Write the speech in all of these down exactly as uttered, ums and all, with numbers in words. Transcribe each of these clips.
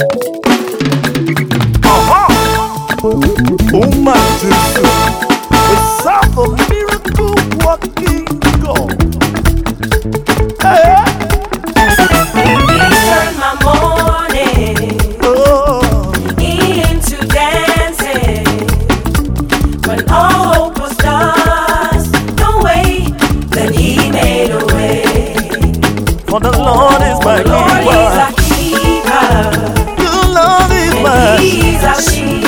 Oh my Jesus, we serve a miracle working God. Hey. He turned my morning oh. into dancing. When all hope was lost, no way, then He made a way. For the Lord is my Lord keeper. is our keeper. The Lord is and my He's our shield.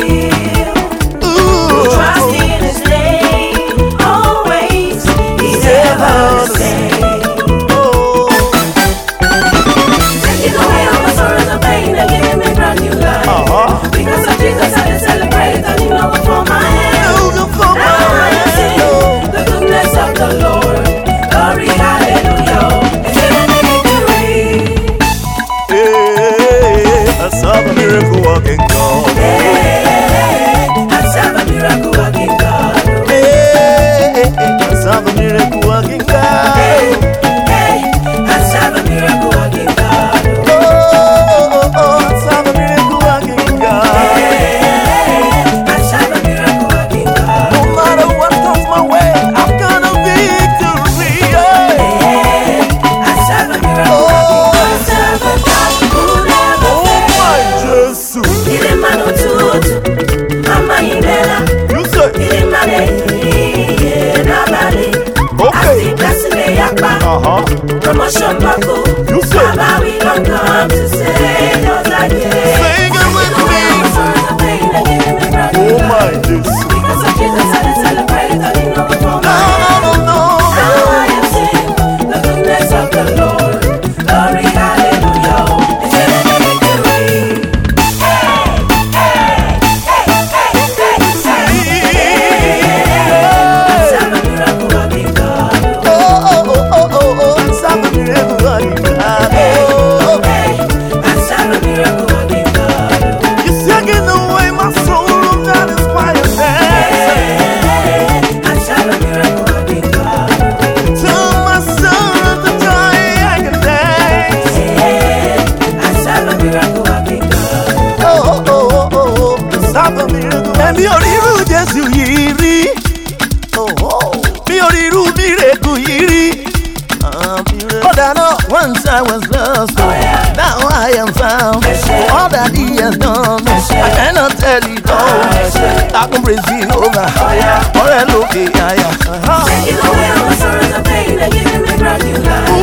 Trust in His name, always, He's ever the same. Oh. Taking away all my sorrows and pain and giving me brand new life. Uh-huh. Because of Jesus, I celebrate and you know for my hand. Now I am singing the goodness of the Lord. Glory, hallelujah. And giving me victory. Hey, I serve a miracle working God. Hey. Miracle working God. Hey, I serve a miracle working God. Hey, hey, I serve a miracle working God. Oh, oh, oh, I serve a miracle working God. Hey, I serve a miracle working God. No matter what comes my way, I've got a victory. Hey, I serve a miracle working God. I serve a God who never fails. Oh my Jesus. Ile mano tutu, mama imela. Okay. Uh-huh. Promotion Baku. You said Baba, we don't come to say no that yeah. Sing it with me. Oh my Jesus. Because of Jesus I celebrate and you know for no, no, no, no. Now I am singing the goodness of the Lord. Glory, hallelujah. It's giving me victory. Hey, hey, hey, hey, hey, hey, hey. I serve a miracle working God. Oh, oh, oh, oh, oh, I serve a miracle working God. Oh, hey, I serve a miracle working God. You're taking away my soul, that is why I'm dancing. I serve a miracle working God. Tell my son to die, I can dance. I serve a miracle working God. Oh, oh, oh, oh, oh, I serve a miracle. And the only Jésù yìí rí. Oh, oh, mi ò rí irú miracle yìí rí. But I know once I was lost, oh, yeah. Now I am found. Yes, yeah. All that He has done, yes, yeah. I cannot tell it all. Yes, yeah. I can praise Him over. Oh, yeah. All that look, yeah, yeah. Uh-huh. Taking away all my sorrows and pain and giving me brand new life.